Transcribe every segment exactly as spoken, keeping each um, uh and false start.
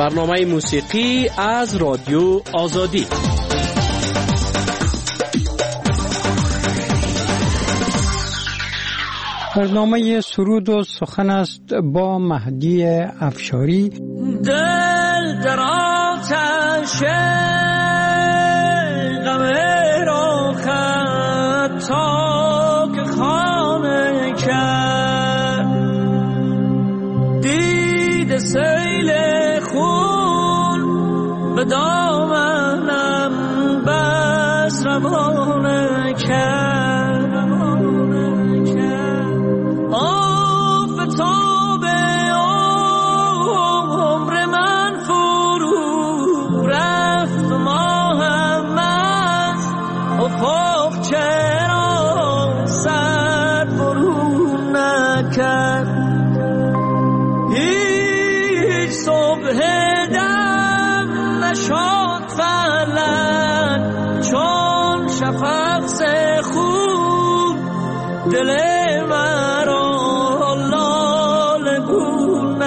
برنامه موسیقی از رادیو آزادی. برنامه سرود و سخن است با مهدی افشاری. دل در آتش غم را خط تا که خانه کرد، دید سیل خون به دامنم بس روانه کرد. دل مرا لال گون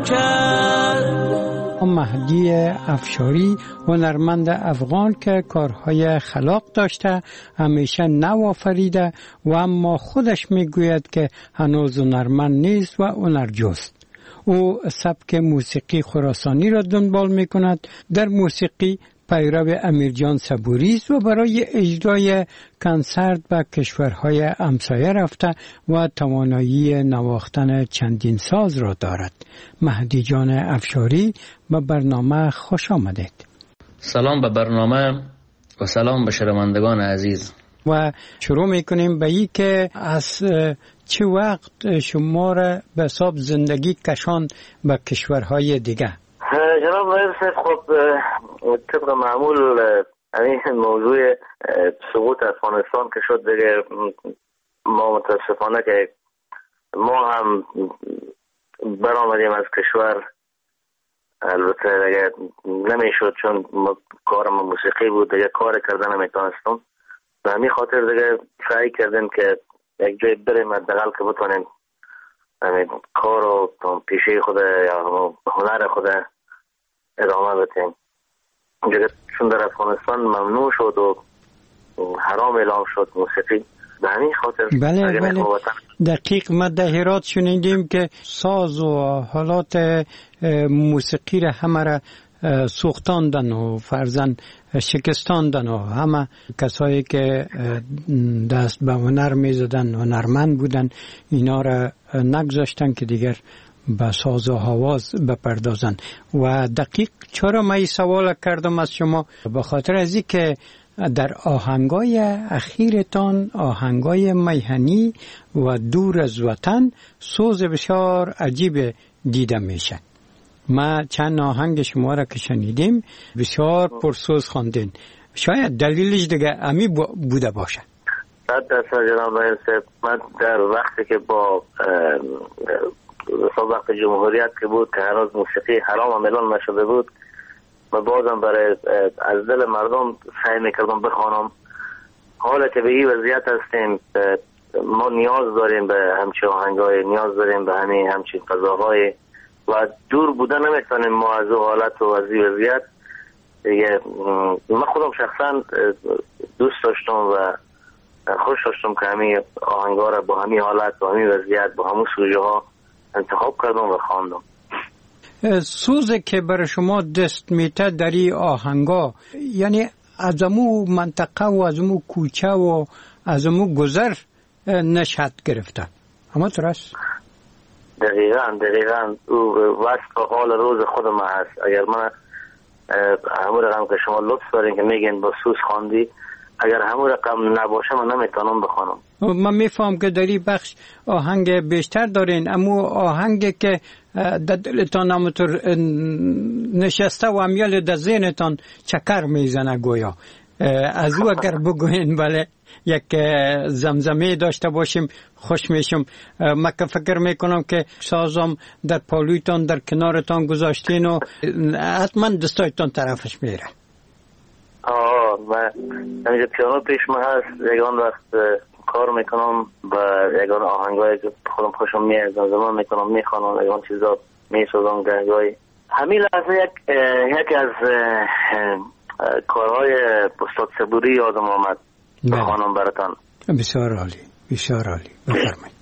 نکرد. مهدی افشاری هنرمند افغان که کارهای خلاق داشته، همیشه نو آفریده و اما خودش میگوید که هنوز هنرمند نیست و هنرجوست. او سبک موسیقی خراسانی را دنبال میکند. در موسیقی پیرو امیرجان صبوری است و برای اجرای کنسرت به کشورهای همسایه رفته و توانایی نواختن چندین ساز را دارد. مهدی جان افشاری به برنامه خوش آمدید. سلام به برنامه و سلام به شنوندگان عزیز. و شروع میکنیم به این که از چه وقت شما را به حساب زندگی کشان به کشورهای دیگه؟ جناب نایب صاحب، خب طبق معمول این موضوع سقوط افغانستان که شد دیگه، ما متاسفانه که ما هم برآمدیم از کشور. البته دیگه نمیشد چون کارم موسیقی بود، دیگه کار کردن نمیتونستم. به همین خاطر دیگه سعی کردیم که یک جای بریم حداقل که بتونیم کار و پیشه خود یا هنر خود ادامه بدیم. دیگه چون در افغانستان ممنوع شد و حرام اعلام شد موسیقی، به همین خاطر بله بله دقیق ما در هرات شنیدیم که ساز و حالات موسیقی را همه را سوختاندن و فرزن شکستاندن و همه کسایی که دست به هنر می زدن هنرمند بودن اینا را نگذاشتن که دیگر به ساز و آواز بپردازن. و دقیق چرا من این سوال کردم از شما؟ به خاطر از این که در آهنگای اخیرتان، آهنگای میهنی و دور از وطن، سوز بسیار عجیب دیده میشه. ما چند آهنگ شما را که شنیدیم بسیار پرسوز خواندین. شاید دلیلش دیگه امی بوده باشه. صد درصد جناب صاحب، من در وقتی که با وقت جمهوریت که بود که هنوز موسیقی حرام اعلان نشده بود، و بازم برای از دل مردم سعی میکردم بخوانم. حالا که به این وضعیت هستیم، ما نیاز داریم به همچین آهنگای، نیاز داریم به همین همچین فضاهای و دور بودن نمیتونیم ما از اون حالت و از این وضعیت دیگه. من خودم شخصا دوست داشتم و خوش داشتم که همین آهنگا را با همین حالت، با همین وضعیت، با همون سوژه ها انتخاب کردم و خواندم. سوزه که برای شما دست میته در این آهنگا، یعنی از امو منطقه و از امو کوچه و از امو گذر نشد گرفته، اما ترست؟ دقیقاً دقیقاً او وصف حال روز خود ما هست. اگر من همون رقم که شما لطف دارین که میگین با سوز خواندی، اگر همون رقم نباشه من نمیتونم بخونم. من میفهم که در این بخش آهنگ بیشتر دارین، اما آهنگ که در دلتان همونطور نشسته و امیال در ذهنتان چکر میزنه گویا، از او اگر بگوین بله یک زمزمه داشته باشیم خوش میشم. من که فکر میکنم که سازم در پالویتان در کنارتان گذاشتین و حتما دستایتان طرفش میره. آه من همینجا پیانو پیش من هست، یکان وقت کار میکنم و یکان آهنگایی که خودم خوشم میاد زمان میکنم میخوانم، یکان چیزا میسازم گهگاهی همین لحظه یک یکی از کارهای استاد صبوری یادم آمد خانم براتان. بسیار عالی، بسیار عالی، بفرمایید.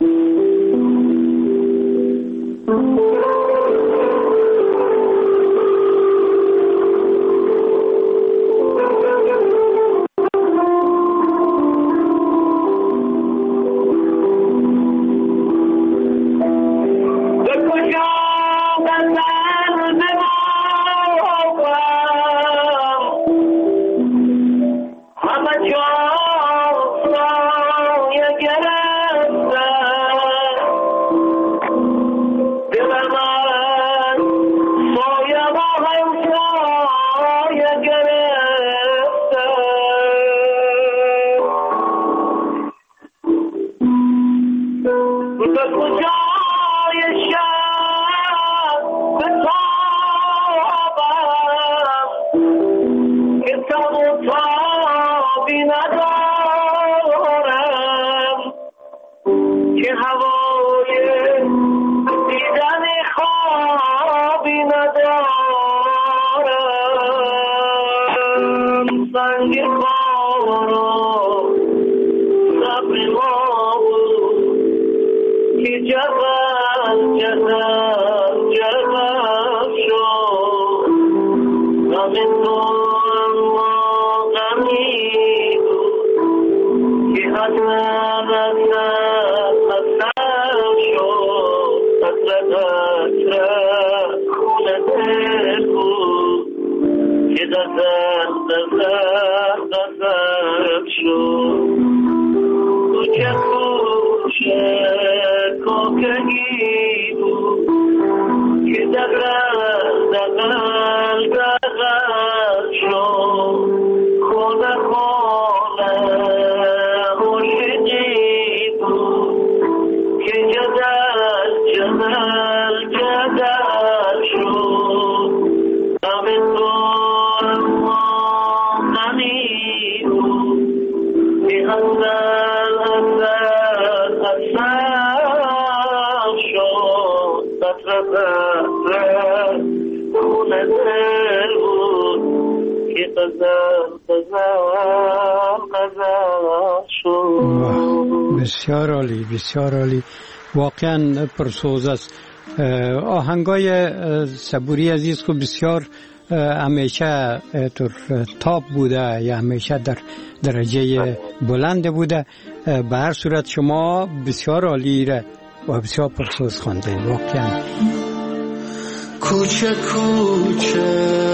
بسیار عالی، بسیار عالی، واقعا پرسوز است. آهنگای صبوری عزیز کو بسیار همیشه تر تاپ بوده یا همیشه در درجه بلند بوده. به هر صورت شما بسیار عالی را و بسیار پرسوز خوانده واقعا. کوچه کوچه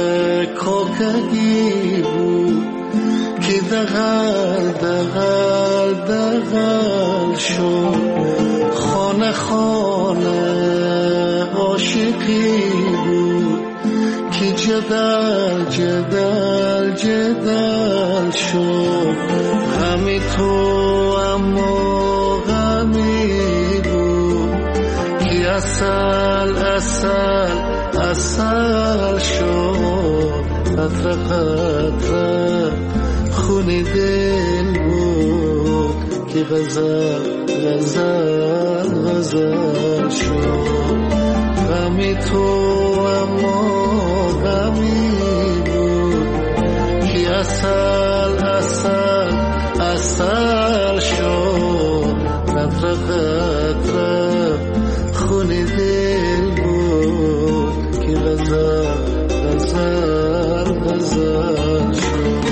کوکگی بود که دغل دغل دغل شد، خانه خانه عاشقی بود که جدل جدل جدل شد. همی تو اما غمی بود که اصل اصل اصل شد. قطره قطره خونی دل بود که غزل غزل غزل شد. غمی تو اما غمی بود که اصل اصل اصل شد. قطره قطره خونی دل بود که غزل غزل غزل شد.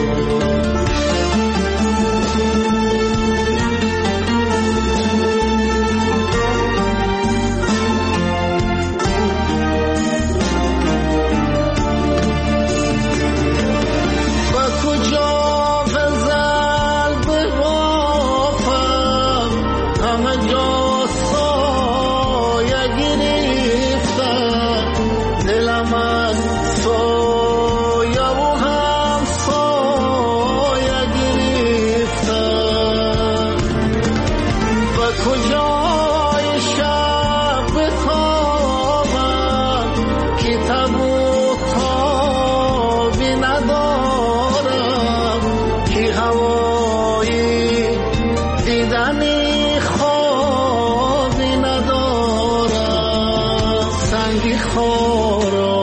خورا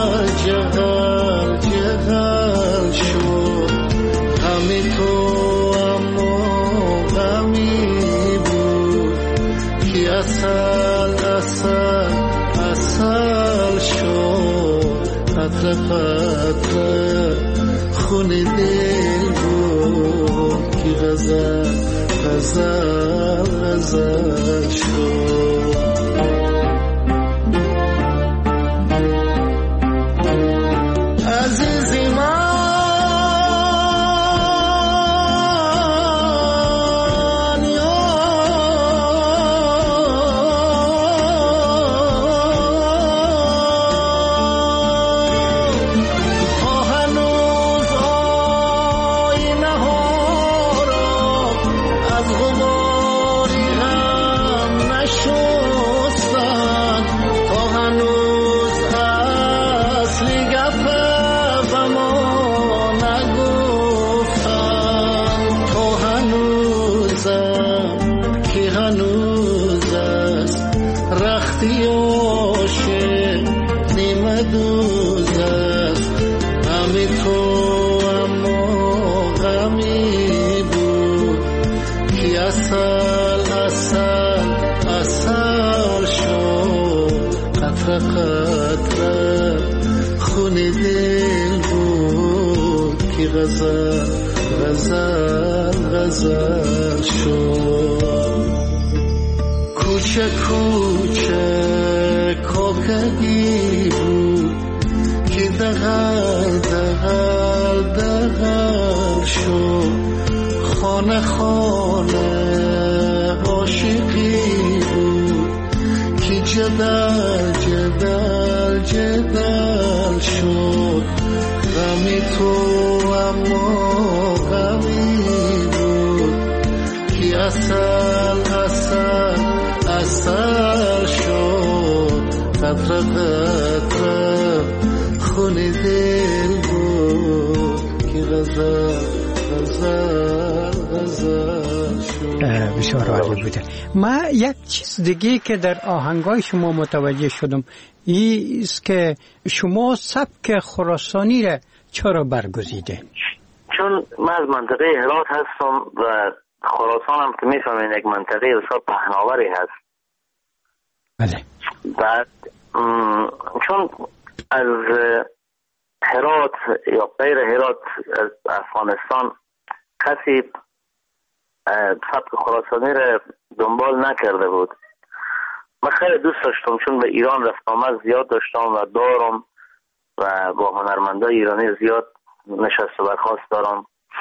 جغل جغل شد غم تو، اما غمی بود که اصل اصل اصل شد. قطره قطره خون دل بود که غزل غزل غزل شد. عزیزی من غزل غزل غزل شد. کوچه کوچه کوکگی بود که دغل دغل دغل شد. خانه خانه عاشقی بود که جدل جدل جدل شد. غمی تو اما غمی بود که اصل اصل اصل شد. قطره قطره خون دل بود که غزل غزل غزل شد. بسیار عالی بوده. ما یک چیز دیگه که در آهنگای شما متوجه شدم این است که شما سبک خراسانی را چرا برگزیده؟ چون من از منطقه هرات هستم و خراسان هم که میفهمین یک منطقه بسیار پهناوری هست. بله. بعد چون از هرات یا غیر هرات از افغانستان کسی سبک خراسانی را دنبال نکرده بود. من خیلی دوست داشتم چون به ایران رفت آمد زیاد داشتم و دارم و با هنرمندای ایرانی زیاد نشست و برخاست دارم.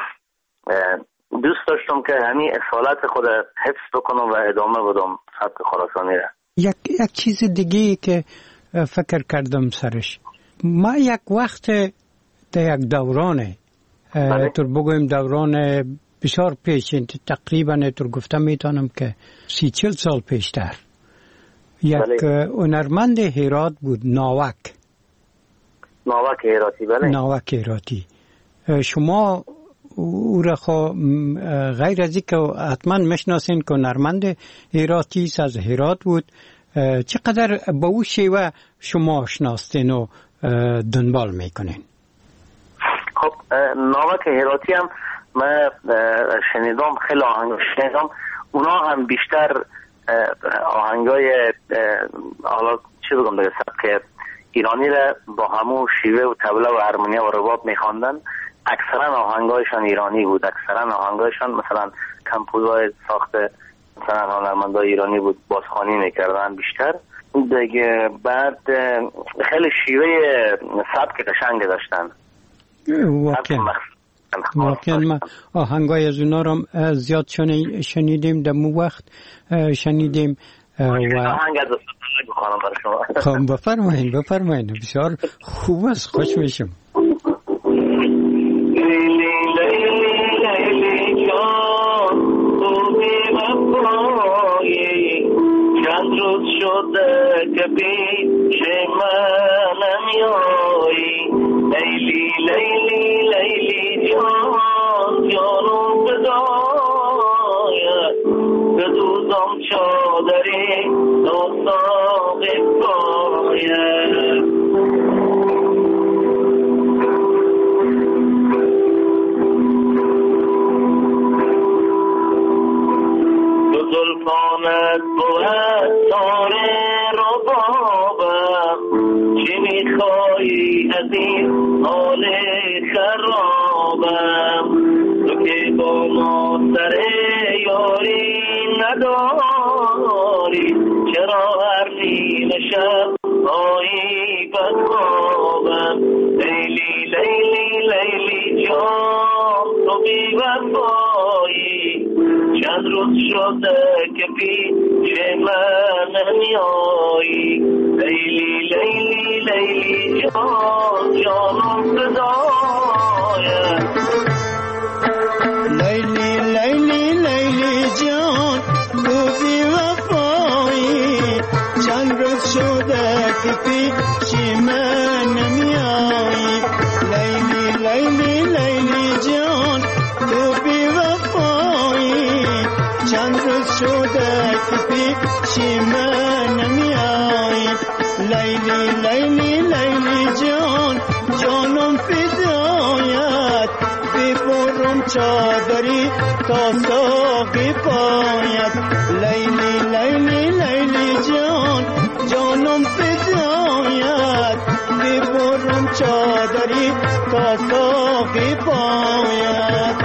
دوست داشتم که همین اصالت خود حفظ بکنم و ادامه بدم سبک خراسانی را. یک یک چیز دیگه که فکر کردم سرش، ما یک وقت در یک دورانه تو بگویم دوران بسیار پیش، تقریبا تو گفتم میتونم که سی چل سال پیشتر یک هنرمند هرات بود، ناوک ناوک هراتی. بله ناوک هراتی. شما او را خو غیر از اینکه حتما میشناسین که هنرمند هراتی از هرات بود، چقدر با او شیوه شما شناستین و دنبال میکنین؟ خب ناوک هراتی هم من شنیدم، خیلی آهنگ شنیدم. اونا هم بیشتر آهنگای حالا چی بگم دیگه سبک ایرانی را با همون شیوه و طبله و هارمونیا و رباب میخواندن. اکثرا آهنگایشان ایرانی بود، اکثرا آهنگایشان مثلا کمپوزای ساخته مثلا هنرمندای ایرانی بود، بازخوانی میکردن بیشتر دیگه. بعد خیلی شیوه سبک قشنگ داشتن. واقعا واقعا ما آهنگای از اونا رو زیاد شنیدیم، در مو وقت شنیدیم و آهنگ از بخوانم برای شما. خب بفرمایید بفرمایید، بسیار خوب است، خوش میشم. چند روز شده که پیش من نمیایی، لیلی لیلی لیلی جان جانو بداید، بدوزم چادری دو ساقی باید. مسیر حال خرابم، تو که با ما سر یاری نداری، چرا هر نیمه شب آیی بدخوابم. لیلی لیلی لیلی جان تو بی وفایی، چند روز شده که پیش من نمیایی. لیلی لیلی لیلی جان جانم فدایت. لیلی لیلی لیلی جان تو بی وفایی، چند روز شده که پیش من نمیایی. لیلی لیلی لیلی جان تو بی وفایی، چند روز شده که پیش من نمیایی. لیلی لیلی لیلی جان جانم فدایت، ببرم چادری تا ساقی پایت. لیلی لیلی لیلی جان جانم فدایت، ببرم چادری تا ساقی پایت.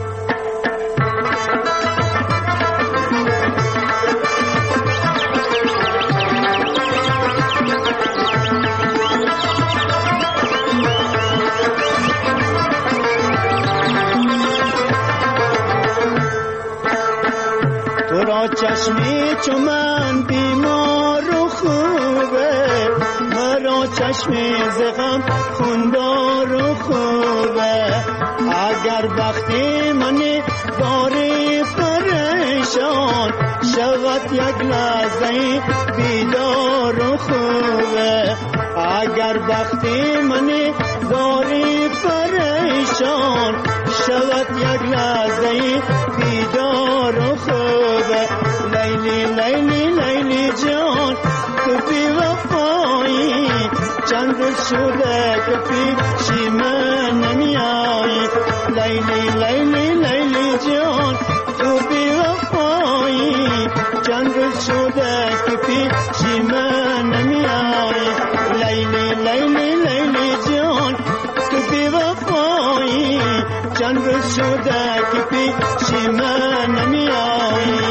چشمی چو من بیمار و خوبه، مرا چشمی زغم خوندار و خوبه. اگر بختی منی داری پریشان، شود یک لحظه بیدار و خوبه. اگر بختی منی داری پریشان، شود یک لحظه بیدار و خوبه. لیلی لیلی لیلی جان تو بی وفایی، چند روز شده که پیش من نمیایی. لیلی لیلی لیلی جان تو بی وفایی، چند روز شده که پیش من نمیایی. لیلی لیلی لیلی جان تو بی وفایی، چند روز شده که پیش من نمیایی.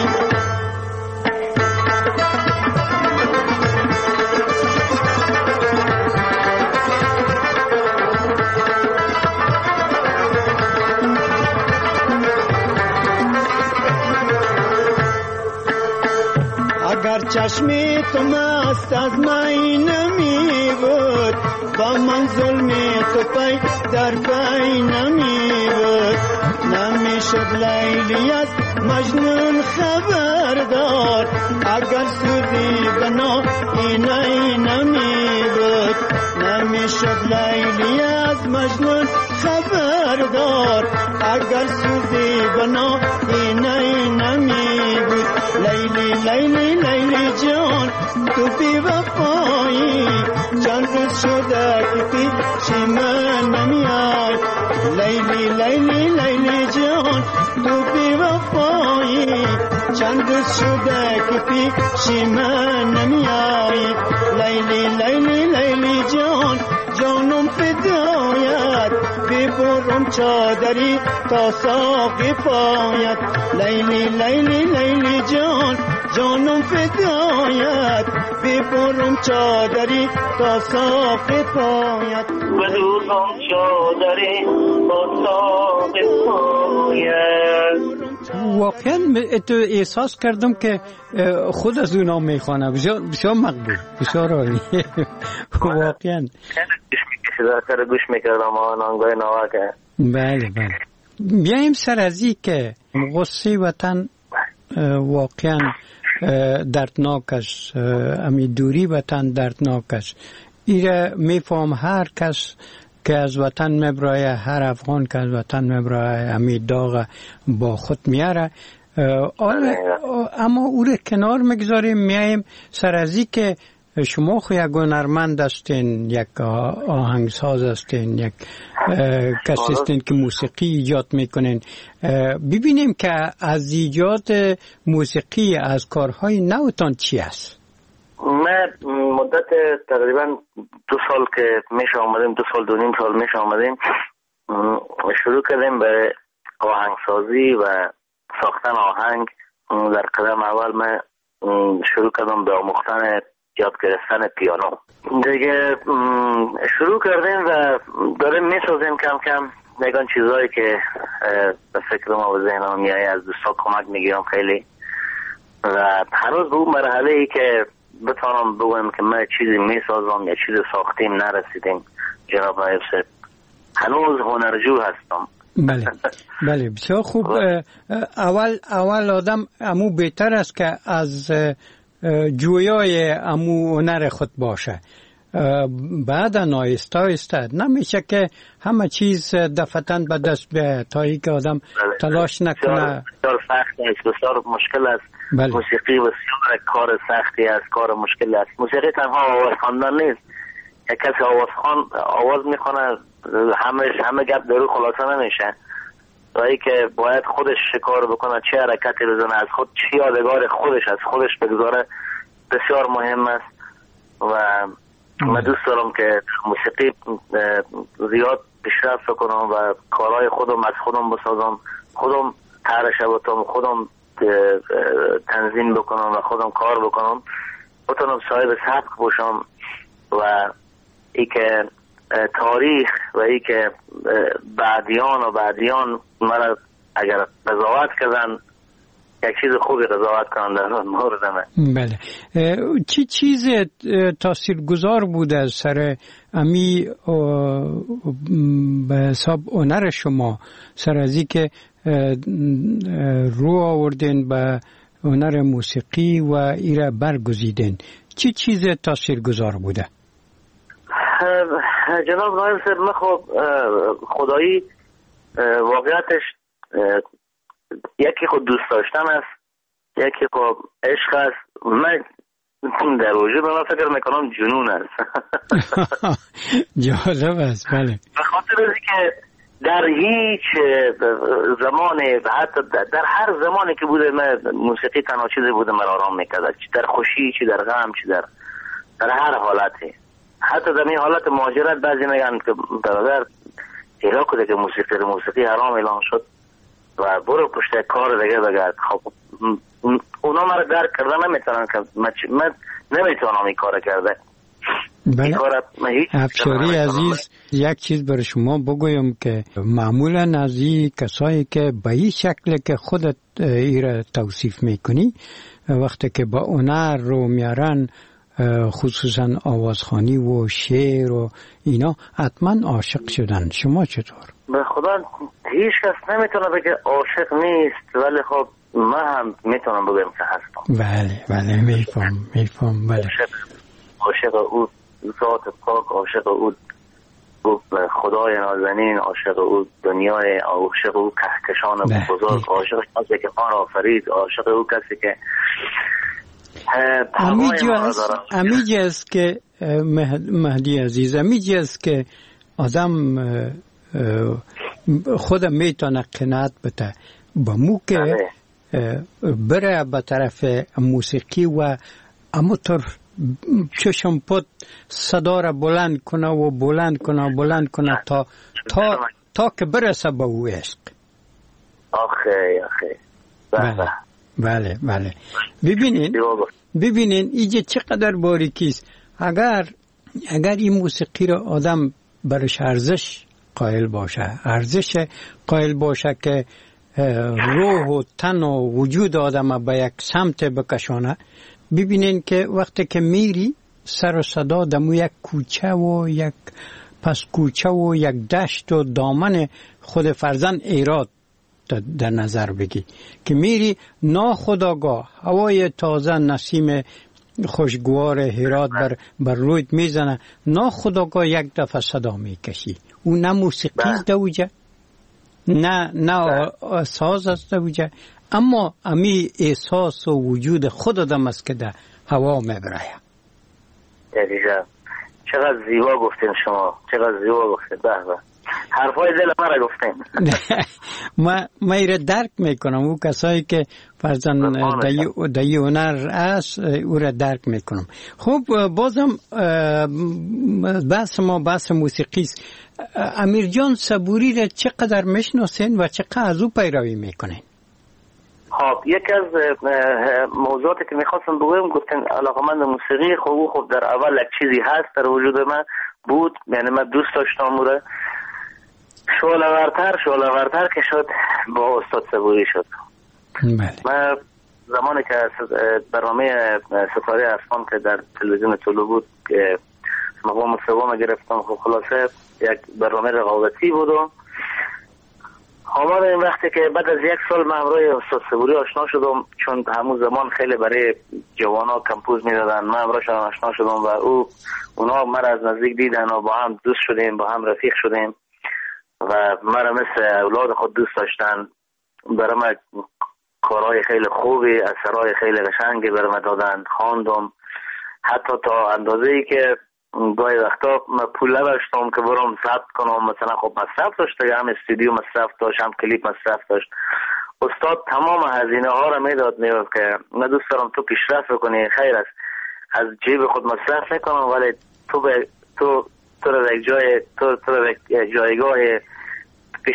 اگر چشمی تو مست از می نمی بود، با من ظلمی تو پی در پی نمی بود. نمی شد لیلی از مجنون خبردار، اگر سودی بنا اینه نمی بود. نمی شد لیلی از مجنون خبردار، اگر سودی بنا اینه نمی بود. لیلی لیلی لیلی جان تو بی وفایی، چند روز شده که پیش من نمیای. لیلی لیلی لیلی جان تو بی وفایی، چند روز شده که پیش من نمیای. لیلی لیلی لیلی جان جانم فدایت، ببرم چادری تا ساقی پایت. لیلی لیلی لیلی جان جانم فدایت، ببرم چادری تا ساقی پایت. بدوزم چادری تا ساقی پایت. واقعا تو احساس کردم که خود از اونا میخوانه. بسیار بسیار مقبول، بسیار عالی. واقعا سر گوش میکردم آنگاه نواکه. بله بله. بیاییم سر از این که غصه وطن واقعا دردناک است، امی دوری وطن دردناک است. ایره میفهم هر کس که از وطن مبرای، هر افغان که از وطن مبرای امی داغ با خود میاره. اما او رو کنار میگذاریم، میاییم سر از این که شما خو یک هنرمند هستین، یک آهنگساز هستین، یک کسی هستین که موسیقی ایجاد میکنین. ببینیم که از ایجاد موسیقی، از کارهای نوتان چی است؟ من مدت تقریبا دو سال که میشه آمدیم، دو سال دو نیم سال میشه آمدیم، شروع کردیم به آهنگسازی و ساختن آهنگ. در قدم اول من شروع کردم به آموختن یاد گرفتن پیانو. دیگه شروع کردیم و داریم میسازیم کم کم نگان چیزهایی که به فکر ما و ذهنم میایه، از دوستا کمک میگیرم خیلی و هنوز به اون مرحله ای که بتونم بگویم که من چیزی میسازم یا چیزی ساختیم نرسیدیم جناب نایب صاحب. هنوز هنرجو هستم. بله بله بسیار خوب. اول اول آدم امو بهتر است که از جویای امو هنر خود باشه، بعد آهسته آهسته نمیشه که همه چیز دفتن به دست بیاید تا ای که آدم تلاش نکنه. بسیار سخت است، بسیار مشکل است. بله. موسیقی بسیار کار سختی است، کار مشکل است. موسیقی تنها آواز خواندن نیست. یک کسی آواز خوان آواز میخونه همه همه گپ درو خلاصه نمیشه. رایی که باید خودش شکار بکنه، چه حرکتی بزنه، از خود چی یادگار خودش از خودش بگذاره، بسیار مهم است. و من دوست دارم که موسیقی زیاد پیشرفت کنم و کارهای خودم از خودم بسازم، خودم طرح بتم، خودم تنظیم بکنم و خودم کار بکنم، بتونم صاحب سبک باشم و ای که تاریخ و ای که بعدیان و بعدیان مرا اگر قضاوت کردن یک چیز خوبی قضاوت کنن در مورد من. بله. چی چیز تاثیرگذار بود از سر امی به حساب هنر شما، سر از این که رو آوردین به هنر موسیقی و ایره برگزیدین؟ چی چیز تاثیرگذار بوده؟ جناب نایب صاحب، من خب خدایی واقعیتش یکی خود دوست داشتن است، یکی خب عشق است. من در وجود من فکر میکنم جنون است. جالب است. بله. به خاطر اینکه که در هیچ زمانی، حتی در هر زمانی که بوده من موسیقی تنها چیزی بوده من آرام میکرد، چی در خوشی، چی در غم، چی در در هر حالتی. حتی در این حالت مهاجرت بعضی میگن که برادر ایرا کده که موسیقی موسیقی حرام اعلان شد و برو پشت کار دیگه بگرد. خب اونا مرا درک کردن نمیتونن که من نمیتونم این کار کرده. بله. افشاری عزیز، یک چیز برای شما بگویم که معمولا از این کسایی که به این شکل که خودت ایره توصیف میکنی وقتی که با هنر رو میارن، خصوصا آوازخوانی و شعر و اینا، حتما عاشق شدن. شما چطور؟ به خدا هیچ کس نمیتونه بگه عاشق نیست، ولی خب من هم میتونم بگم که هستم. بله بله میفهم میفهم. بله. عاشق او ذات پاک، عاشق او خدای نازنین، عاشق او دنیای، عاشق او کهکشان بزرگ، عاشق کسی که آن آفرید، عاشق او کسی که امیجی است که مهدی عزیز، امیجی است که آدم خود میتونه قناعت بده با مو که بره به طرف موسیقی و همونطور چشم پد صدا را بلند کنه و بلند کنه و بلند کنه تا تا تا که برسه به او عشق. آخه آخه بله بله بله. ببینین ببینین اینجا چقدر باریکی است. اگر اگر این موسیقی را آدم برش ارزش قائل باشه، ارزش قائل باشه که روح و تن و وجود آدم به یک سمت بکشانه، ببینین که وقتی که میری سر و صدا دمو یک کوچه و یک پس کوچه و یک دشت و دامن خود فرزن ایراد در نظر بگی که میری ناخودآگاه هوای تازه نسیم خوشگوار هرات بر, بر رویت میزنه، ناخودآگاه یک دفعه صدا میکشی. اون نه موسیقی است دوجه، نه نه ساز است دوجه، اما امی احساس و وجود خود آدم است که در هوا میبره. دقیقا. چقدر زیبا گفتین شما، چقدر زیبا گفتین. به به. حرفای دل ما را گفتیم. ما ما ایره درک میکنم، او کسایی که فرزن دایی هنر است او را درک میکنم. خب بازم بحث ما بحث موسیقی است. امیر جان صبوری را چقدر میشناسین و چقدر از او پیروی میکنین؟ خب یکی از موضوعاتی که میخواستم بگویم، گفتن علاقمند موسیقی. خب خب در اول یک چیزی هست در وجود من بود، یعنی من دوست داشتم او را. شعله‌ورتر شعله‌ورتر که شد با استاد صبوری شد. بله. من زمانی که برنامه ستاره اسمان که در تلویزیون طلوع بود که مقام سوم گرفتم، خب خلاصه یک برنامه رقابتی بود و آمد این وقتی که بعد از یک سال من همراه استاد صبوری آشنا شدم، چون همون زمان خیلی برای جوانا کمپوز میدادن، من همراهشان آشنا شدم و او اونا مرا از نزدیک دیدن و با هم دوست شدیم، با هم رفیق شدیم و مرا مثل اولاد خود دوست داشتن. برای من کارهای خیلی خوبی، اثرهای خیلی قشنگی برای من دادن، خواندم حتی تا اندازه‌ای که گاهی وقتا من پول نداشتم که برام ثبت کنم. مثلا خب مصرف داشت، هم استودیو مصرف داشت، هم کلیپ مصرف داشت. استاد تمام هزینه ها را میداد، میگفت که من دوست دارم تو پیشرفت بکنی، خیر است از جیب خود مصرف نکنم ولی تو به تو تو رو یک جای تو تو رو یک جایگاه پیش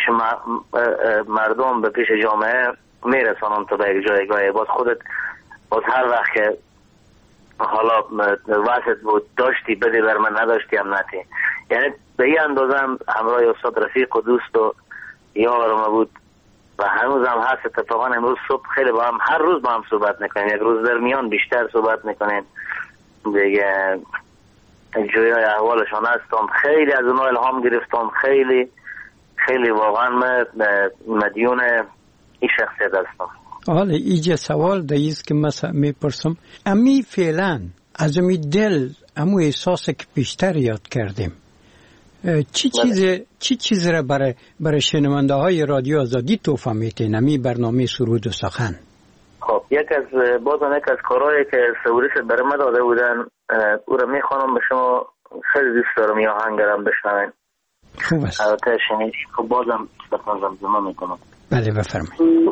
مردم به پیش جامعه میرسانم، تو به یک جایگاه باز خودت باز هر وقت که حالا واسط بود داشتی بدی بر من، نداشتی هم نتی. یعنی به این اندازه هم همراه استاد رفیق و دوست و یار ما بود و هنوز هم هست. اتفاقا امروز صبح خیلی با هم هر روز با هم صحبت میکنیم، یک روز در میان بیشتر صحبت میکنیم دیگه. جویای احوالشان هستم، خیلی از اونها الهام گرفتم، خیلی خیلی واقعا من مدیون این شخصیت هستم. حالا ایجا سوال داییست که مثلا میپرسم، امی فعلا از امی دل امو احساس که بیشتر یاد کردیم چی چیز چی چیز را برای برای شنونده های رادیو آزادی توفیق میتین امی برنامه سرود و سخن؟ خب یک از بازم یک از کارهایی که صبوری شد برای من داده بودن او را میخوانم به شما، خیلی دوست دارم یا آهنگرم بشنوین. خوب است. البته شنید خب بازم بخوام زمزمه میکنم. بله بفرمایید.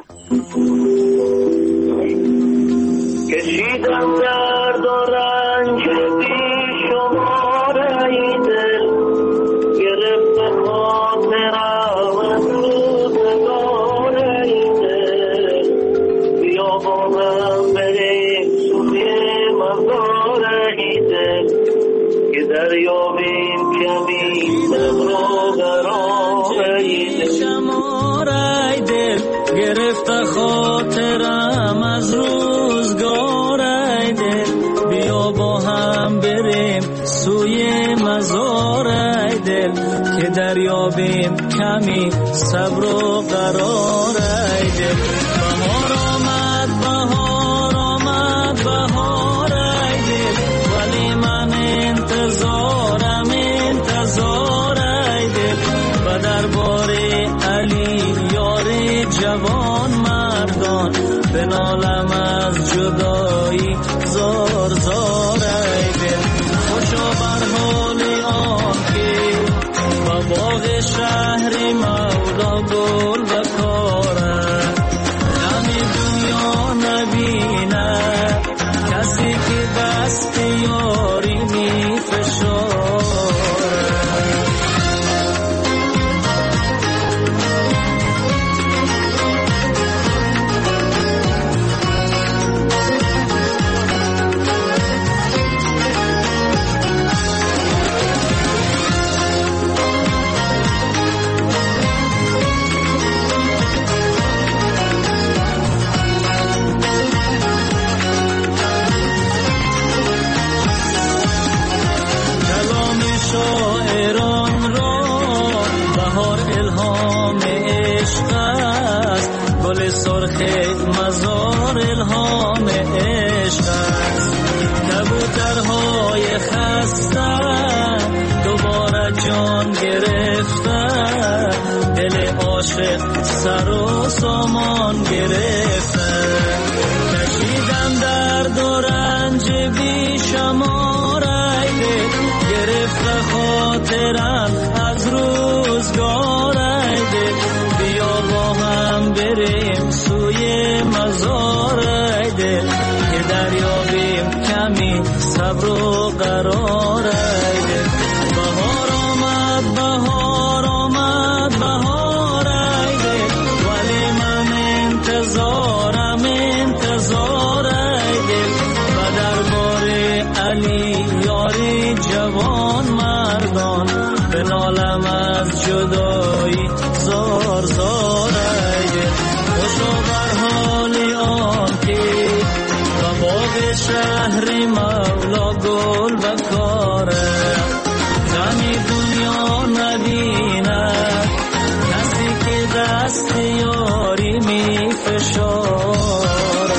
کشیدم درد و رنج بی شمار ای دل، گرفت خاطرم از روزگار ای دل، بیا با هم بریم سوی مزار ای دل، که دریابیم کمی صبر و قرار ای دل. شمار ای دل گرفت خاطرم از روزگار ای دل، بیا با هم بریم سوی مزار ای دل، که دریابیم کمی صبر و قرار ای دل. بهار آمد بهار آمد بهار ای دل، ولی من انتظارم انتظار ای دل، و دربار علی یار جوان مردان بنالم از جدایی زار زار ای دل. خوشا بر حال آن که با باغ شهر مولا گل بکارد، غم دنیا نبیند کسی که دست یاری می فشارد. شاعران را بهار الهام عشق است، گل سرخ مزار الهام عشق است. کبوترهای خسته دوباره جان گرفته، دل عاشق سر و سامان گرفته. کشیدم درد و رنج بی شمار ای دل، گرفت خاطرم از روزگار جدایی زار زار ای دل خوشا بر حال آن که و باغ شهر مولا گل بکاره غمی دنیا نبیند کسی که دست یاری می فشاره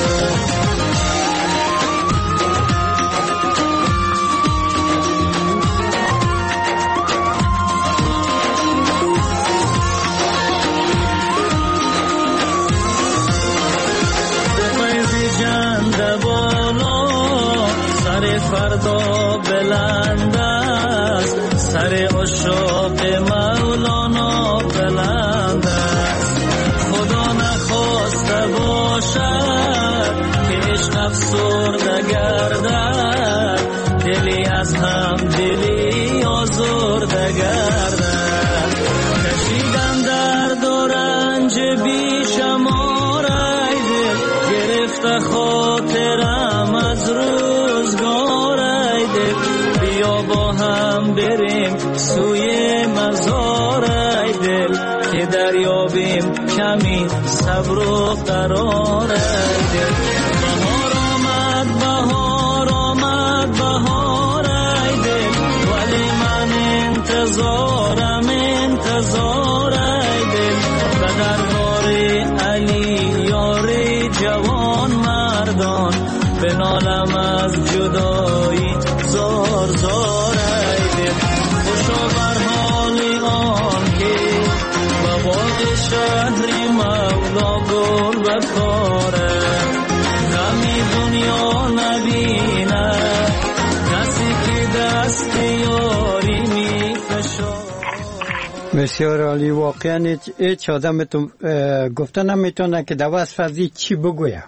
فردا بلند است سر عشاق مولانا بلند است خدا نخواسته باشد که عشق افسرده گردد دلی از هم دلی آزرده گردد کشیدم درد و رنج بی شمار ای دل گرفته خاطرم از روزگار ای دل بیا با هم بریم سوی مزار ای دل که دریابیم کمی صبر و قرار ای دل بهار آمد بهار آمد بهار ای دل ولی من انتظارم انتظار ای دل به دربار علی یاری جوان مردان به نالم از جدایی زار زار ای دل خوشا بر حال آن که و باغ شهر مولا گل بکاره غمی دنیا نبیند کسی که دست یاری می فشاره. بسیار عالی. واقعا هیچ آدم گفته نمیتونه که در وصف از چی بگویه.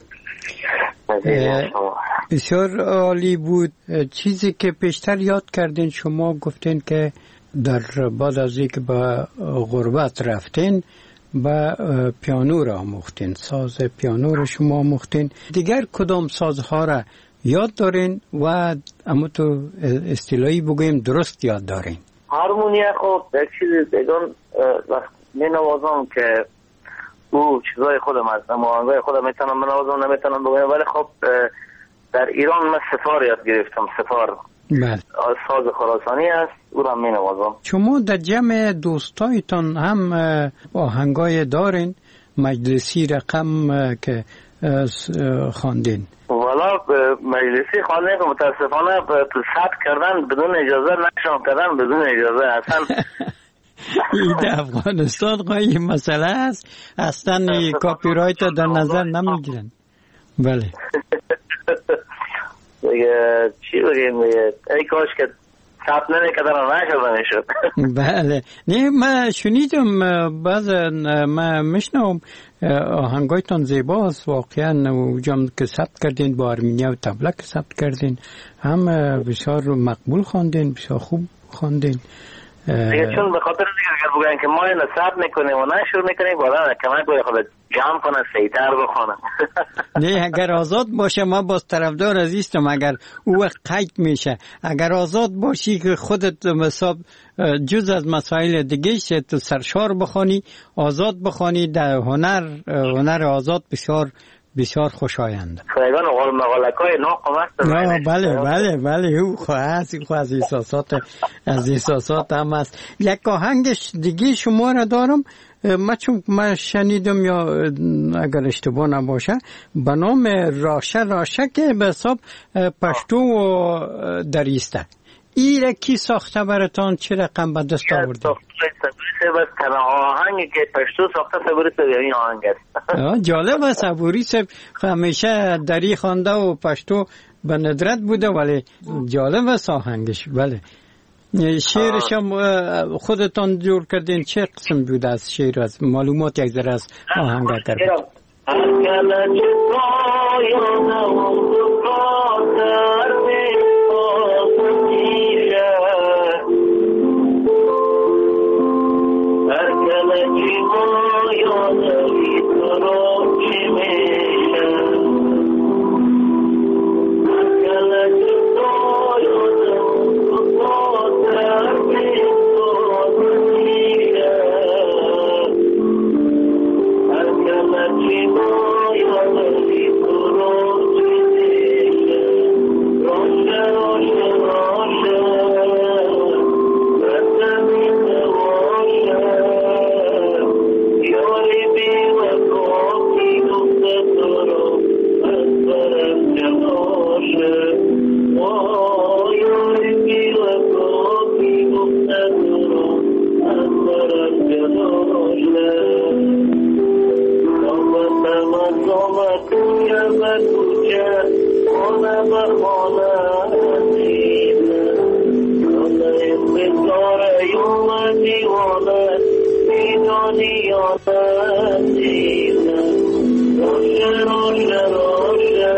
بسیار عالی بود. چیزی که پیشتر یاد کردین شما گفتین که در بعد از اینکه به غربت رفتین به پیانو را آموختین، ساز پیانو را شما آموختین. دیگر کدام سازها را یاد دارین و اما تو اصطلاحی بگویم درست یاد دارین؟ هارمونیا خب یک چیز دیگان می نوازم که او چیزای خودم هست، آهنگای خودم میتونم بنوازم نمیتونم بگویم، ولی خب در ایران من ستار یاد گرفتم. ستار بله. ساز خراسانی است، او را می نوازم. شما در جمع دوستایتان هم آهنگای دارین مجلسی رقم که خواندین؟ والا مجلسی خواندن که متاسفانه ثبت کردن بدون اجازه، نشان کردن بدون اجازه اصلا. این در افغانستان قایی مسئله است، اصلا کاپی رایت در نظر نمیگیرن. بله. دیگه چی بگیم دیگه، ای کاش که ثبت نمیکردن نشده میشد. بله. نه من شنیدم بعض من میشنوم آهنگایتان زیباست واقعا، اونجا که ثبت کردین با ارمینیا و طبله که ثبت کردین هم بسیار مقبول خواندین، بسیار خوب خواندین. دیگه چون به خاطر دیگه اگر بگن که ما اینو ثبت میکنیم و نشر میکنیم باید کمک باید خود جمع کنه سیتر بخونه. نه اگر آزاد باشه ما باز طرفدار عزیزم، اگر او وقت قید میشه، اگر آزاد باشی که خودت مثلا جز از مسائل دیگه شه تو سرشار بخوانی، آزاد بخوانی، در هنر هنر آزاد بسیار بسیار خوشایند. خیلیگان اول مغالکای ناقم هست. بله بله بله او خواهست او از احساسات از احساسات هم هست. یک آهنگش دیگه شما را دارم، من چون من شنیدم یا اگر اشتباه نباشه به نام راشه راشه که به حساب پشتو و دریسته. این را کی ساخته براتان، چه رقم به دست آورده؟ بس تنها آهنگی که پشتو ساخته صبوری سب این آهنگ است. جالب است. صبوری سب همیشه دری خوانده و پشتو به ندرت بوده، ولی جالب است آهنگش. بله. شعرش هم خودتان جور کردین، چه قسم بوده از شعر؟ از معلومات یک ذره از آهنگ کردین. Yeah. میدانی یا عزیزم روشه روشه روشه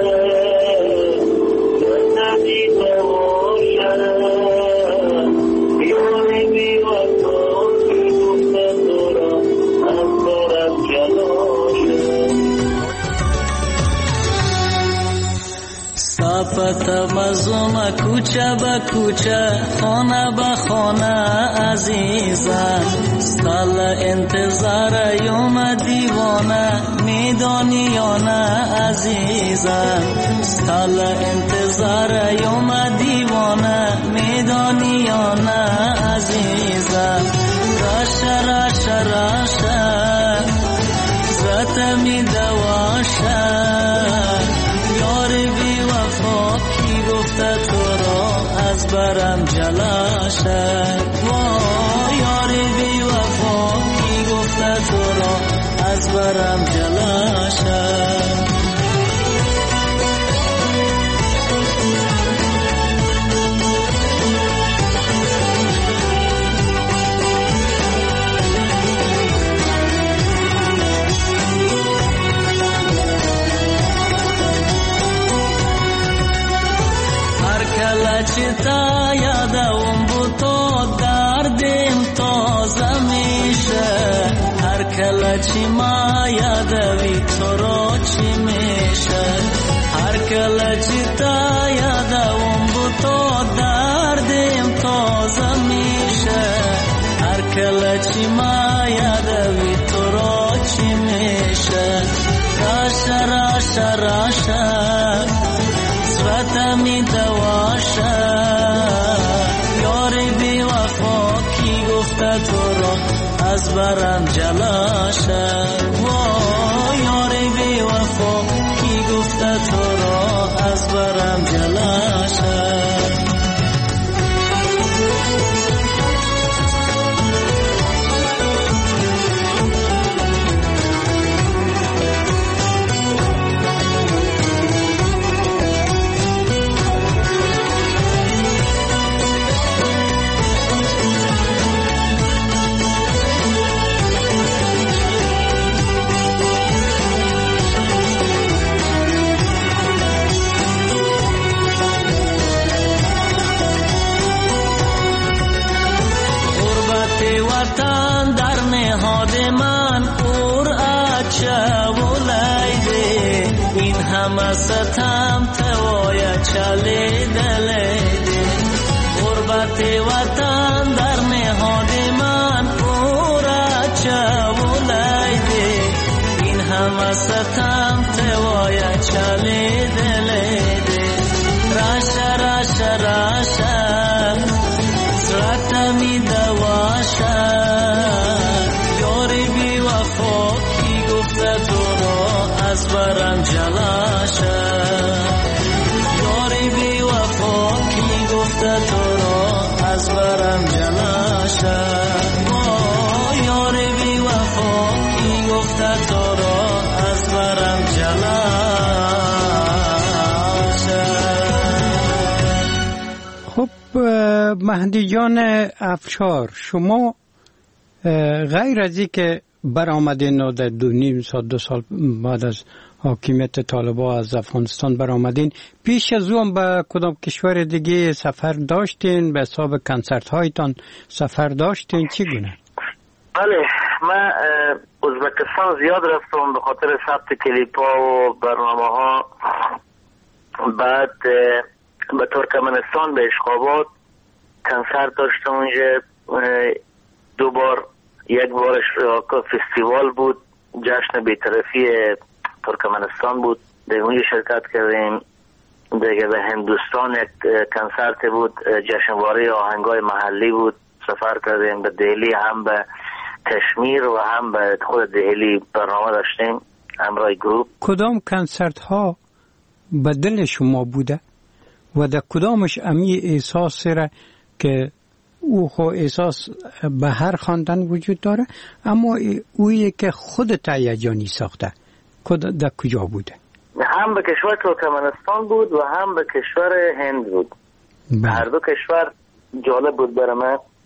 ندیده باشه یاری بی وفا که گفته تو را از برم جلاشه سپت مزوم کوچه به کوچه خانه به خانه عزیزم ستل انتظار یوم دیوانه میدانی یا نه عزیزم ستل انتظار یوم دیوانه میدانی یا نه عزیزم راشه راشه راشه زرت می دواشه یاری بی وفا کی گفته تو را از برم جلاشه یاری بی وفا کی گفته تو را از برم جلاشه چتا یادم بود تو دردم تازه میشه هر کله چی ما یادوی تو رو چی میشه هر کله چتا یادم بود تو دردم تازه میشه هر کله چی ما یادوی تو رو چی میشه راشه راشه راشه زرتمی دواشه یاری بی وفا کی گفته تو را از برم جلاشه یاری بی وفا کی گفته تو را از برم جلاشه وطن در نهاد من اور اچه ولیده این همه ستم توای چلی دلیده غربت وطن در نهاد من اور اچه ولیده این همه ستم توای چلی دلیده راشه راشه راشه زرتمی دواشه یاری بی وفا کی گفته تو را از برم جلاشه یاری بی وفا کی گفته تو را از برم جلاشه یاری بی وفا کی گفته تو را از برم جلاشه خب مهدی جان افشار شما غیر از این که برآمدین و در دو نیم سال دو سال بعد از حاکمیت طالبان از افغانستان برآمدین پیش از اون به کدام کشور دیگه سفر داشتین به حساب کنسرت هایتان سفر داشتین چی گونه؟ بله من ازبکستان زیاد رفتم به خاطر ثبت کلیپ ها و برنامه ها بعد به ترکمنستان به اشخابات کنسرت داشتم اونجا دو بار یک بارش فستیوال بود جشن بی‌طرفی ترکمنستان بود در اونجا شرکت کردیم دیگه به هندوستان یک کنسرت بود جشنواره آهنگای محلی بود سفر کردیم به دهلی هم به کشمیر و هم به خود دهلی برنامه داشتیم همراه گروپ کدام کنسرت ها به دل شما بوده و در کدامش امی احساس را که او خو احساس به هر خواندن وجود داره اما اویی که خودت هیجانی ساخته در کجا بوده؟ هم به کشور ترکمنستان بود و هم به کشور هند بود. هر دو کشور جالب بود برای من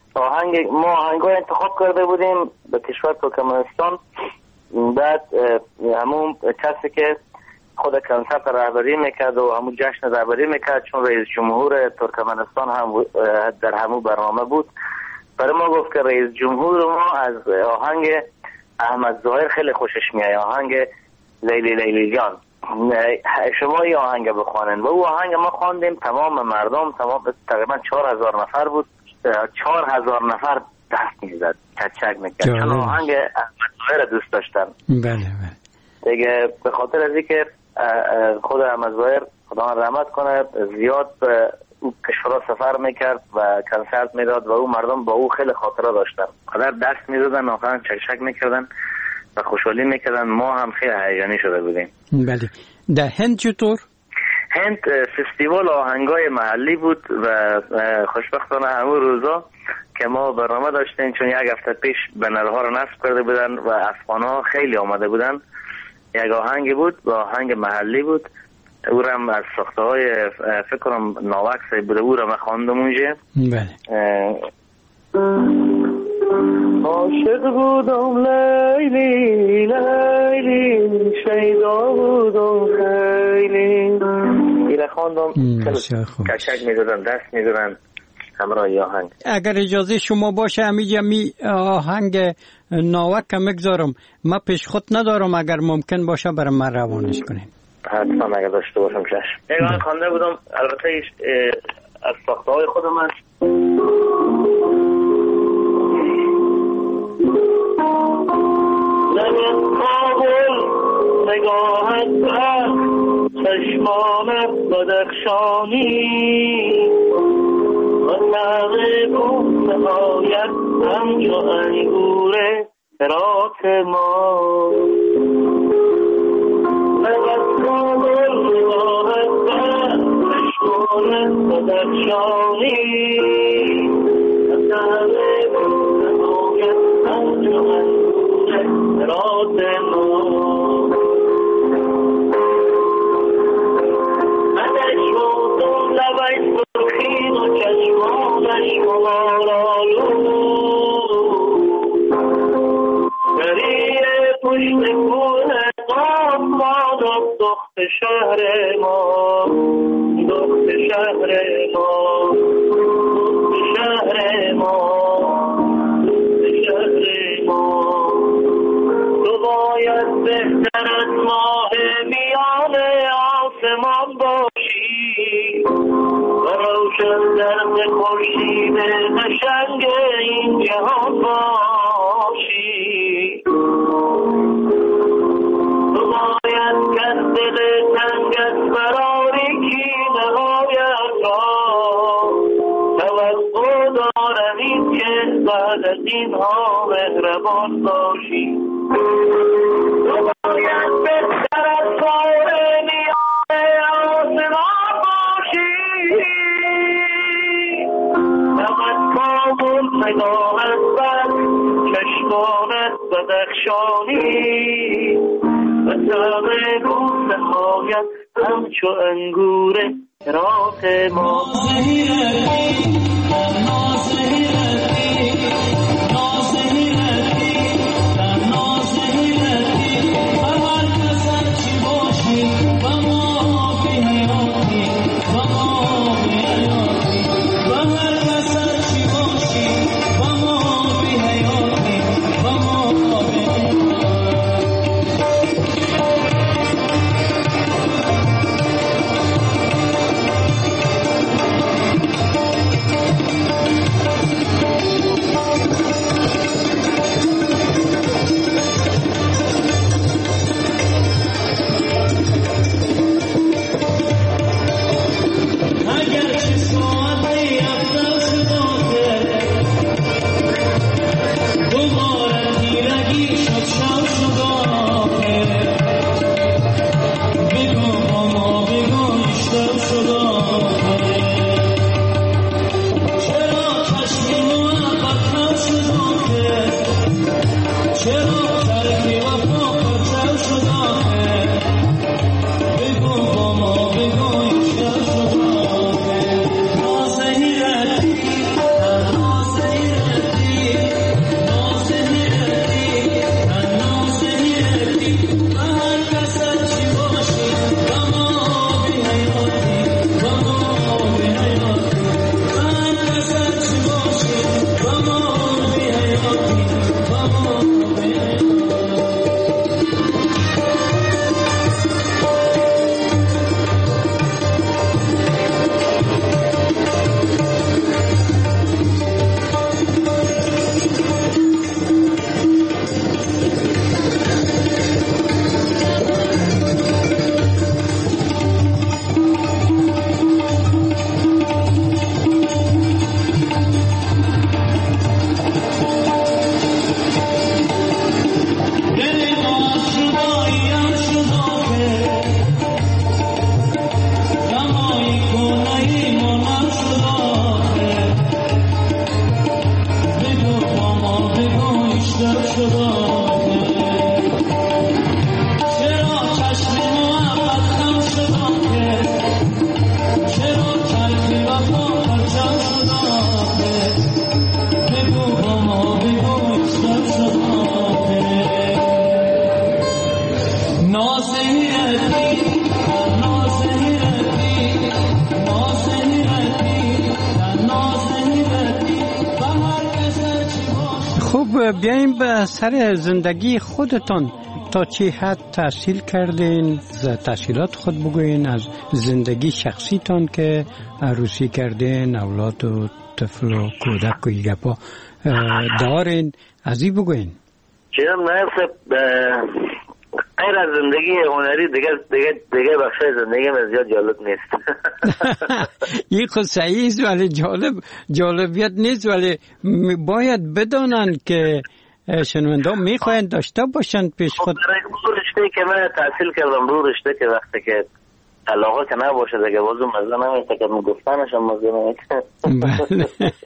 آهنگ ما آهنگای انتخاب کرده بودیم به کشور ترکمنستان. بعد همون کسی که خود کنسرت رهبری میکرد و همون جشن رهبری میکرد، چون رئیس جمهور ترکمنستان هم در همون برنامه بود، برای ما گفت که رئیس جمهور ما از آهنگ احمد ظاهر خیلی خوشش میاد، آهنگ لیلی لیلی جان، شما این آهنگ بخوانید. و او آهنگ ما خواندیم، تمام مردم، تمام تقریبا چهار هزار نفر بود، چهار هزار نفر دست میزد، چک میکرد، چون آهنگ احمد ظاهر دوست داشتن. بله بله. دیگه به خاطر از اینکه خود احمد ظاهر خدا رحمت کنه زیاد او کشورها سفر میکرد و کنسرت میداد و او مردم با او خیلی خاطره داشتن، قدر دست میدادن، آخرا چک چک میکردن و خوشحالی میکردن. ما هم خیلی هیجانی شده بودیم. بله. در هند چطور؟ هند فستیوال آهنگای محلی بود و خوشبختانه همون روزا که ما برنامه داشتیم، چون یک هفته پیش بنرها رو نصب کرده بودن و افغان‌ها خیلی آمده بودن، یک آهنگ بود و آهنگ محلی بود، او را از ساخته های فکر کنم ناوکس بوده، او را من خواندم اونجا. بله. عاشق بودم لیلی لیلی، شیدا بودم خیلی، این را خواندم، کشک میدادن، دست میدادن همراه آهنگ. اگر اجازه شما باشه امیجا می آهنگ ناوک میگذارم، ما پیش خود ندارم، اگر ممکن باشه برای من روانش کنیم. حتما اگر داشته باشم چشم. یک آهنگ خوانده بودم، البته از ساخته های خود من. نمید کابل نگاهت بر چشمانت بدخشانی و تغیبون نهایت همچو انگور رات ما. نمید کابل نگاهت بر چشمانت بدخشانی و تغیبون نهایت همچو انگور رات ما. دخت شهر ما، دخت شهر ما، دخت شهر ما، دخت شهر ما. تو باید بهتر از ماه میان آسمان باشی و روشن در خورشید قشنگ این جهان باشی. تو باید کس دل تنگت براری کی نهایت را توقع دارم که بعد از این ها مهربان باشی. تو باید بهتر از کار میان آسمان باشی، فقط کابل نگاهت بر چشمانت بدخشانی و تغییر نهایت همچو انگور راق ما. شب شد آخر چرا چشم محبت خم شد آخر چرا تلخی وفا پرچم شد آخر بگو با ما بگو شب شد آخر نازهیرتی نازهیرتی نازهیرتی نازهیرتی خب بیاییم به سر زندگی خودتان. تا چه حد تحصیل کردین؟ از تحصیلات خود بگوین، از زندگی شخصیتان که عروسی کردین، اولاد و طفل و کودک و گپا دارین، از این بگوین. چیزم نایب غیر از زندگی هنری دیگه دیگه دیگه بخش زندگی من زیاد جالب نیست. این خود صحیح است ولی جالب جالبیت نیست، ولی باید بدانن که شنونده میخواین داشته باشن پیش خود. رو رشته که من تحصیل کردم رو رشته که وقتی که علاقه که نباشه دیگه بازو مزه نمیشه که من گفتنش هم مزه نمیشه. بله.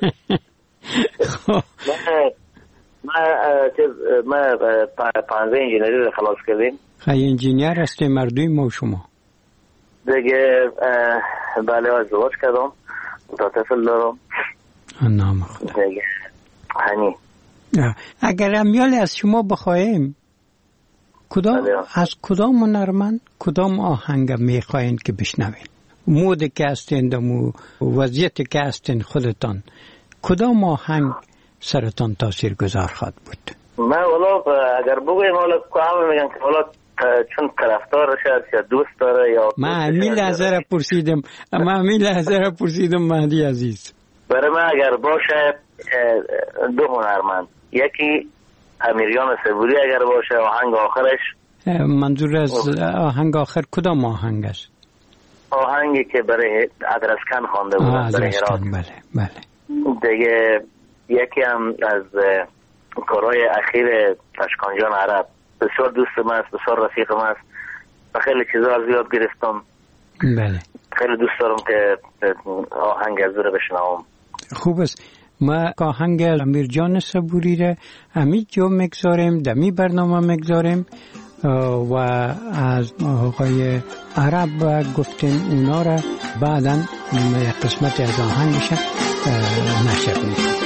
ما ما پانزده انجینری رو خلاص کردیم. خیلی انجینیر هستی مردوی ما و شما دیگه بله ازدواج کردم، تا طفل دارم. نام خدا. دیگه هنی اگر امیال از شما بخواهیم کدام از کدام هنرمند کدام آهنگ میخواین که بشنوین؟ مود که هستین و وضعیت که هستین خودتان، کدام آهنگ سرتان تاثیر گذار خواهد بود؟ من والا اگر بگویم والا همه میگن که والا چون طرفدار شد یا دوست داره یا من همین لحظه را پرسیدم من همین لحظه را پرسیدم مهدی عزیز. برای من اگر باشه دو هنرمند، یکی امیریان صبوری اگر باشه آهنگ آخرش. منظور از آهنگ آخر کدام آهنگ است؟ آهنگی که برای ادرسکن خوانده بود برای هرات. بله بله. دیگه یکی هم از کارهای اخیر اشکان جان عرب، بسیار دوست من است، بسیار رفیق من است و خیلی چیزا از یاد گرفتم. بله. خیلی دوست دارم که آهنگ از رو بشنوم. خوب است. ما آهنگ امیر جان صبوری را همین جا مگذاریم، دمی برنامه مگذاریم و از آقای عرب گفتیم اونا را بعدا قسمت از آهنگش نشر میکنیم.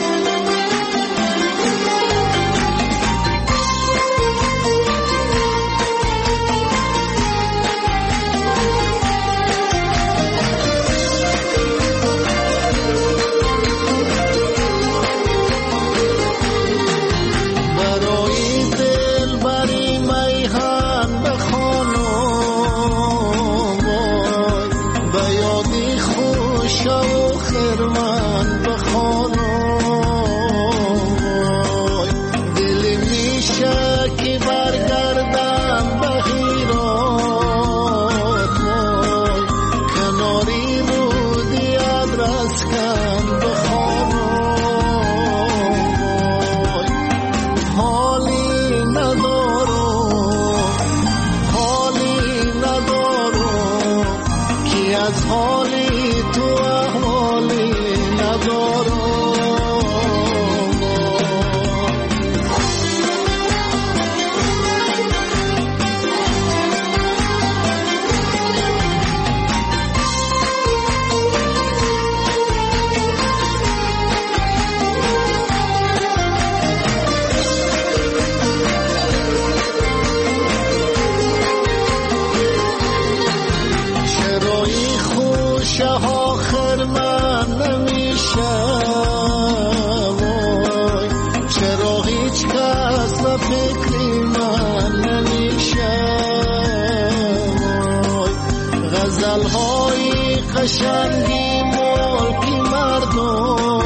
قشنگی ملکی مردم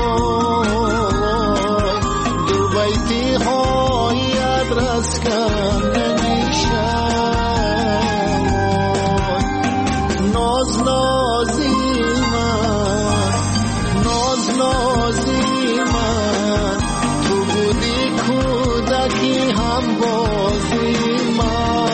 دو بیتی های ادرس کن نمیشه ناز نازی من ناز نازی من تو بودی کودکی هم بازی من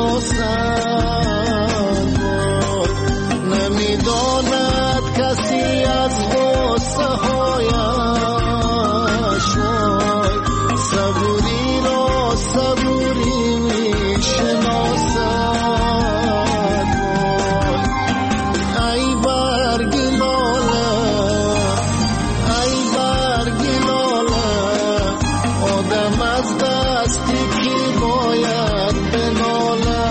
شناسد نمیداند کسی از غصه هایش صبوری را صبوری می شناسد ای برگی لاله ای برگی لاله آدم از دستی کی باید بناله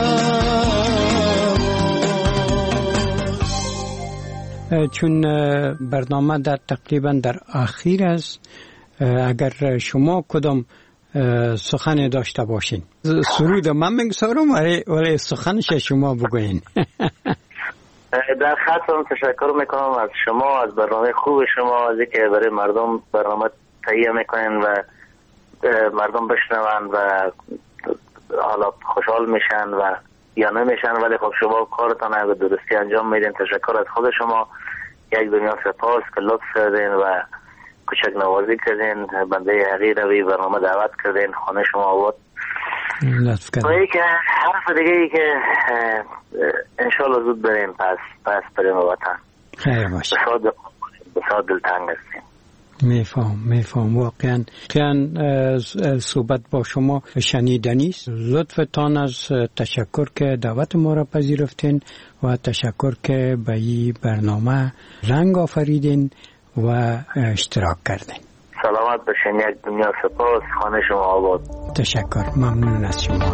چون برنامه در تقریبا در آخر است اگر شما کدام سخن داشته باشین سرود من میگذارم ولی سخنش شما بگوین. در خاطرم تشکر میکنم از شما از برنامه خوب شما از اینکه برای مردم برنامه تهیه میکنین و مردم بشنون و حالا خوشحال میشن و یا نمیشن ولی خب شما کارتان به درستی انجام میدین. تشکر از خود شما یک دنیا سپاس که لطف کردین و کوچک نوازی کردین بنده حقیر روی برنامه دعوت کردین خانه شما آباد لطف کردین. و ای که حرف دیگه ای که انشالله زود بریم پس پس بریم وطن خیر باشه بسیار دلتنگ هستیم. میفهم میفهم واقعا واقعا صحبت با شما شنیدنی است. لطفتان از تشکر که دعوت ما را پذیرفتین و تشکر که به این برنامه رنگ آفریدین و اشتراک کردین. سلامت باشین. یک دنیا سپاس. خانه شما آباد. تشکر. ممنون از شما.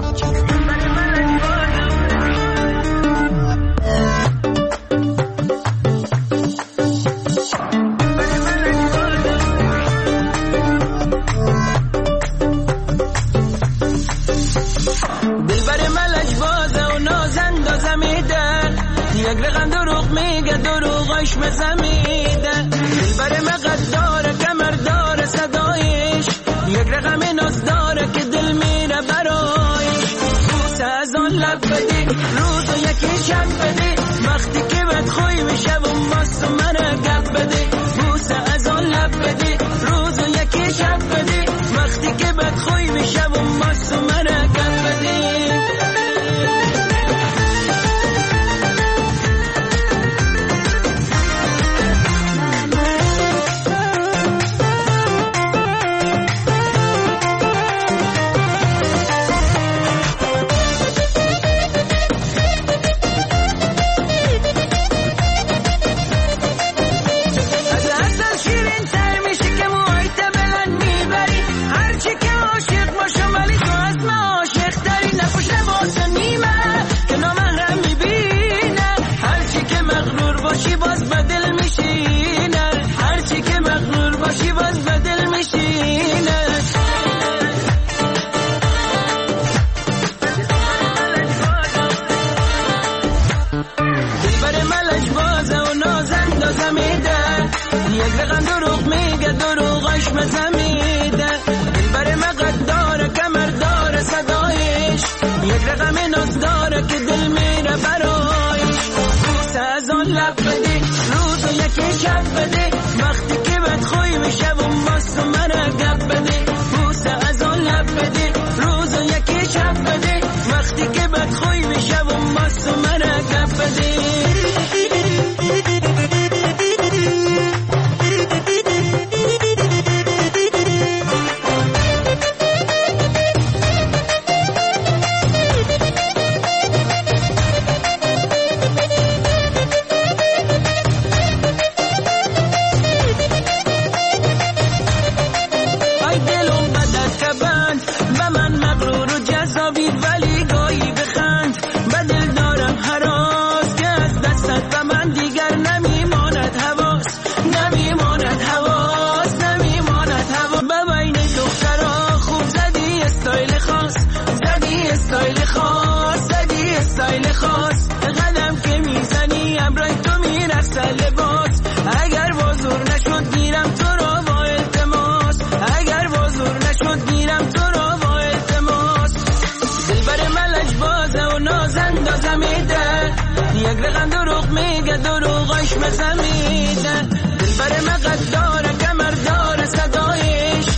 یک رقم دروغ میگه دروغش مزمیده دلبر مقد داره کمر داره صدایش یک رقم ناز داره که دل میره برایش بوسه از آن لب بدی روز و یکی شب بدی وقتی که بد خوی میشه و ماست و منه گپ بدی بوسه از آن لب بدی روز و یکی شب بدی وقتی که بد خوی میشه و ماست و منه گپ بدی.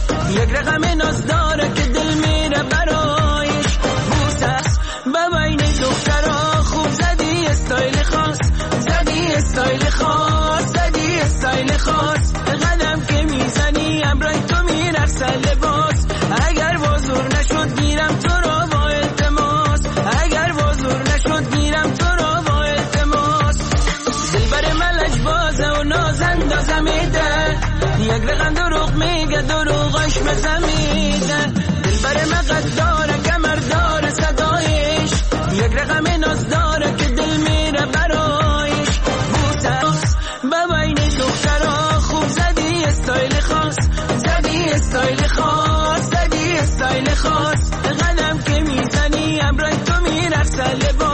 یک رقم ناز داره که دل میره برایش بوسه ببینه دخترا خوب زدی استایل خاص، زدی استایل خاص، زدی استایل خاص. قدم که میزنی امرای تو میرقصه لباس. اگر بازور نشد گیرم تو را با التماس، اگر بازور نشد گیرم تو را با التماس. دلبر ملج بازه و نازندازه میده، یک رقم دروغ میگه دروغاش مزمیده. دلبر مقد داره کمر داره صدایش، یک رقم ناز داره که دل میره برایش. بوسه ببین دخترا خوب زدی استایل خاص، زدی استایل خاص، زدی استایل خاص. قدم که میزنی امرای تو میرقصه لباس.